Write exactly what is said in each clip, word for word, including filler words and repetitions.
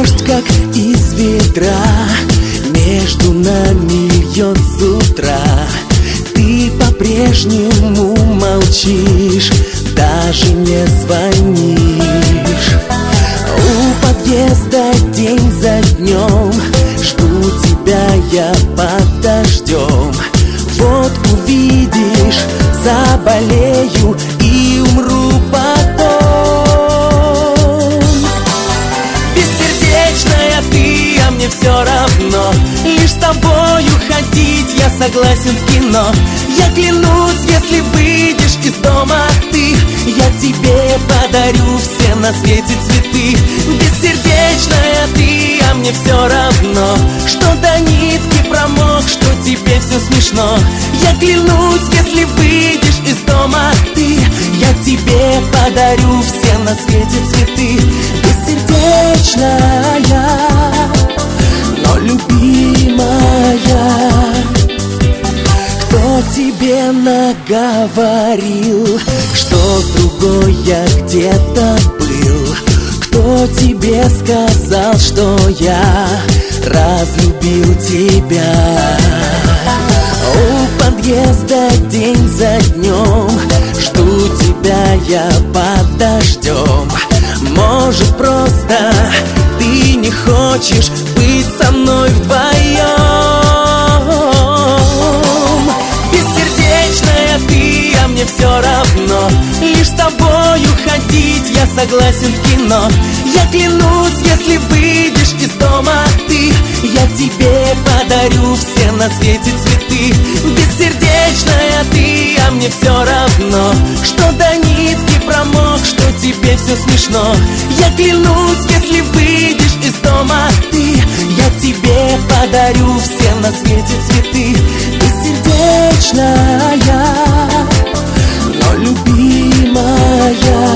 дождь, как из ведра, между нами льет с утра. Ты по-прежнему молчишь, даже не звонишь. У подъезда день за днем, жду тебя я под дождем. Вот увидишь, заболею и умру потом. Бессердечная ты, а мне все равно. Лишь с тобою ходить я согласен в кино. Я клянусь, если выйдешь из дома ты, я тебе подарю все на свете цветы. Бессердечная ты, а мне все равно, что до нитки промок, что тебе все смешно. Я клянусь, если выйдешь из дома ты, я тебе подарю все на свете цветы. Бессердечная, но любимая, кто тебе наговорил, что с другой я где-то был? Кто тебе сказал, что я разлюбил тебя? У подъезда день за днем, жду тебя я под дождем. Может, просто ты не хочешь быть со мной вдвоем? Бессердечная ты, а мне все равно. Лишь с тобою ходить я согласен в кино. Я клянусь, если выйдешь из дома ты, я тебе подарю все на свете цветы. Бессердечная ты, а мне все равно, что до нитки промок, что тебе все смешно. Я клянусь, если выйдешь из дома ты, я тебе подарю все на свете цветы. Бессердечная, но любимая.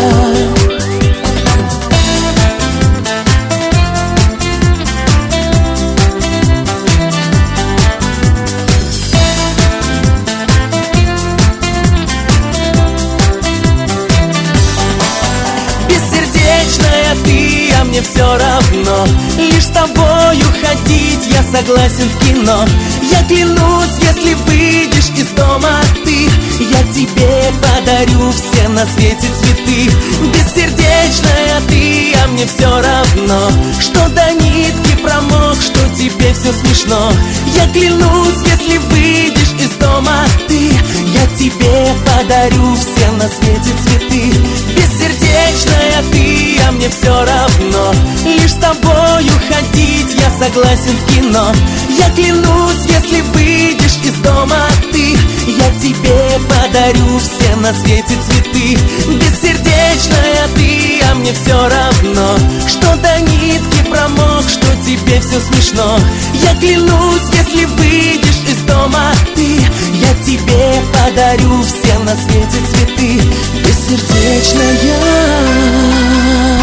Бессердечная ты, а мне все равно. Лишь с тобою ходить я согласен в кино. Я клянусь, если выйдешь из дома ты, я тебе подарю все на свете цветы. Бессердечная ты, а мне все равно, что до нитки промок, что тебе все смешно. Я клянусь, если выйдешь из дома ты, я тебе подарю все на свете цветы. Бессердечная ты, а мне все равно. Лишь с тобою ходить я согласен в кино. Я клянусь, если выйдешь из дома ты, я тебе подарю все на свете цветы. Бессердечная ты, а мне все равно, что до нитки промок, что тебе все смешно. Я клянусь, если выйдешь из дома ты, я тебе подарю все на свете цветы. Бессердечная.